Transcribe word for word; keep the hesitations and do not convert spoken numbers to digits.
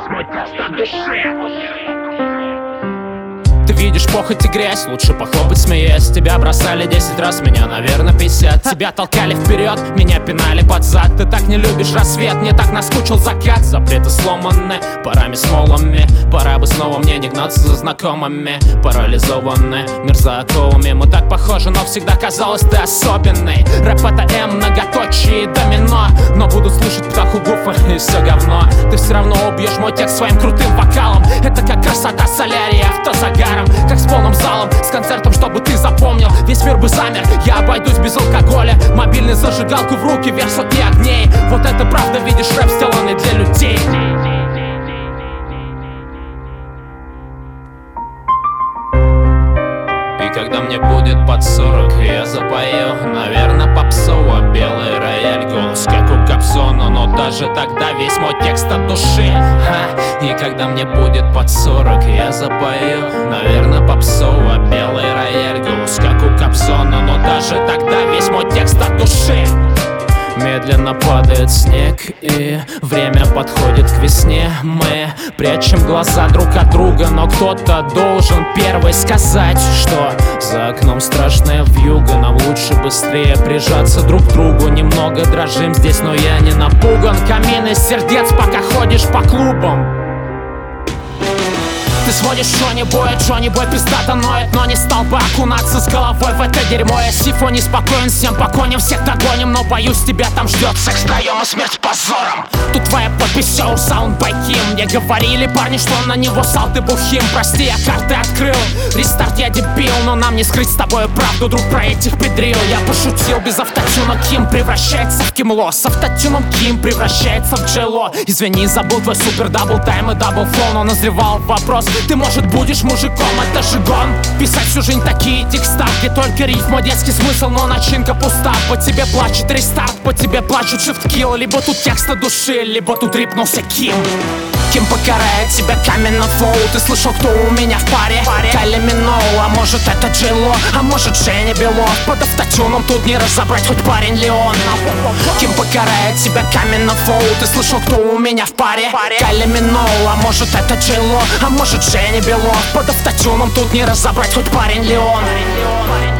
весь мой тест от души. Ты видишь похоть и грязь, лучше похлопать, смеясь. Тебя бросали десять раз, меня, наверное, пятьдесят. Тебя толкали вперед, меня пинали под зад. Ты так не любишь рассвет, мне так наскучил закат. Запреты сломаны парами с молами. Пора бы снова мне не гнаться за знакомыми. Парализованы мир за оковами. Мы так похожи, но всегда казалось ты особенный. Рэп это М, многоточие и домино. Но буду слушать птаху гуфа и все говно. Ты все равно убьешь мой текст своим крутым вокалом. Это как красота солярия, автозагаром. Как с полным залом, с концертом, чтобы ты запомнил. Весь мир бы замер, я обойдусь без алкоголя. Мобильный зажигалку в руки, вверх сотни огней. Вот это правда, видишь, рэп сделанный для людей. И когда мне будет под сорок, я запою, наверное, попсово. Белый рояль, голос как у Кобзона. Но даже тогда весь мой текст от души. Ха. И когда мне будет под сорок, я запою, наверное, попсово. Белый рояль, голос как у Кобзона. Но даже тогда весь мой текст от души. Медленно падает снег, и время подходит к весне. Мы прячем глаза друг от друга, но кто-то должен первый сказать, что за окном страшная вьюга. Нам лучше быстрее прижаться друг к другу. Немного дрожим здесь, но я не напуган. Камин из сердец, пока ходишь по клубам. Ты сводишь Джонни Боя, Джонни Бой пиздато ноет, но не стал бы окунаться с головой в это дерьмо. Я сифо не спокоен, всем по коням, всех догоним. Но боюсь, тебя там ждет секс втроем и смерть позором. Тут твоя подпись Show Sound by Kim. Мне говорили парни, что на него салты бухим. Прости, я карты открыл, рестарт я дебил. Но нам не скрыть с тобой правду, друг, про этих педрил. Я пошутил, без автотюна Ким превращается в Кимло. С автотюном Ким превращается в Джейло. Извини, забыл твой супер дабл тайм и дабл флоу. Но назревал вопрос, ты, может, будешь мужиком, это же гон. Писать всю жизнь такие текста, где только рифма, детский смысл, но начинка пуста. По тебе плачет рестарт, по тебе плачут shift-kill. Либо тут текст от души, либо тут рипнулся Ким. Ким покарает тебя каменным флоу. Ты слышал, кто у меня в паре? Кайли Миноу, а может это Джейло, а может Женя Белов. Под автотюном тут не разобрать, хоть парень ли он. Ким покарает тебя каменным флоу. Ты слышал, кто у меня в паре? Кайли Миноу, а может это Джейло, а может Женя Белов. Под автотюном тут не разобрать, хоть парень ли он.